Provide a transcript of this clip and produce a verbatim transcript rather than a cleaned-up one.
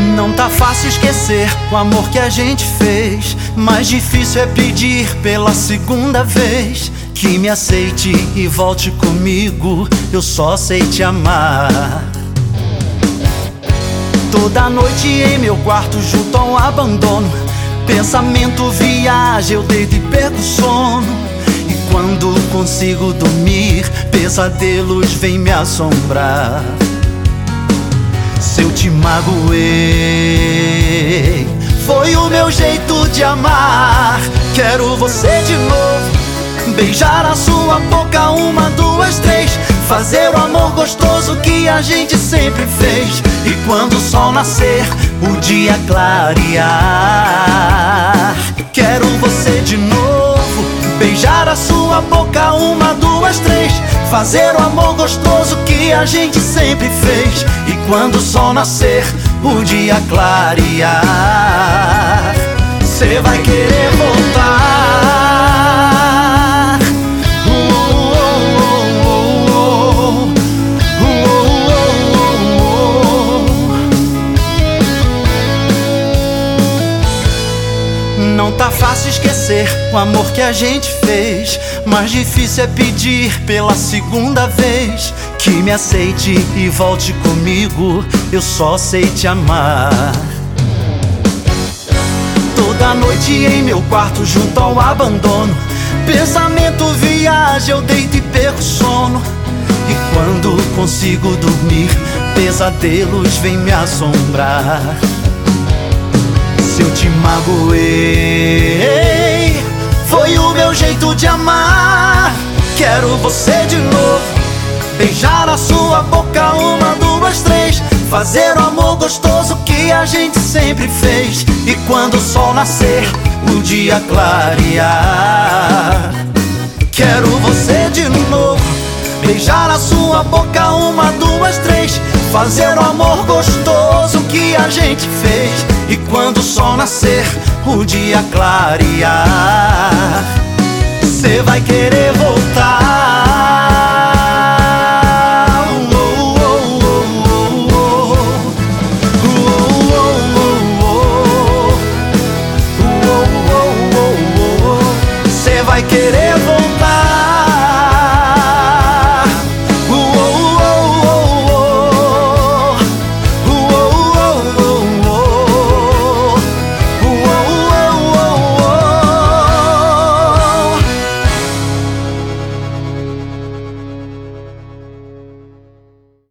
Não tá fácil esquecer o amor que a gente fez. Mais difícil é pedir pela segunda vez que me aceite e volte comigo. Eu só sei te amar. Toda noite em meu quarto junto ao abandono, pensamento viaja, eu deito e perco o sono. E quando consigo dormir, pesadelos vêm me assombrar. Se eu te magoei, foi o meu jeito de amar. Quero você de novo, beijar a sua boca uma, duas, três, fazer o amor gostoso que a gente sempre fez. E quando o sol nascer, o dia clarear, quero você de novo, beijar a sua boca uma, duas, três, fazer o amor gostoso que a gente sempre fez. E quando o sol nascer, o dia clarear, cê vai querer voltar. Uh, uh, uh, uh, uh. Não tá fácil esquecer o amor que a gente fez. Mais difícil é pedir pela segunda vez que me aceite e volte comigo. Eu só sei te amar. Toda noite em meu quarto junto ao abandono, pensamento viaja, eu deito e perco o sono. E quando consigo dormir, pesadelos vêm me assombrar. Se eu te magoei, foi o meu jeito de amar. Quero você de novo, beijar a sua boca uma, duas, três, fazer o amor gostoso que a gente sempre fez. E quando o sol nascer, o dia clarear, quero você de novo, beijar a sua boca uma, duas, três, fazer o amor gostoso que a gente fez. E quando o sol nascer, o dia clarear, cê vai querer voltar.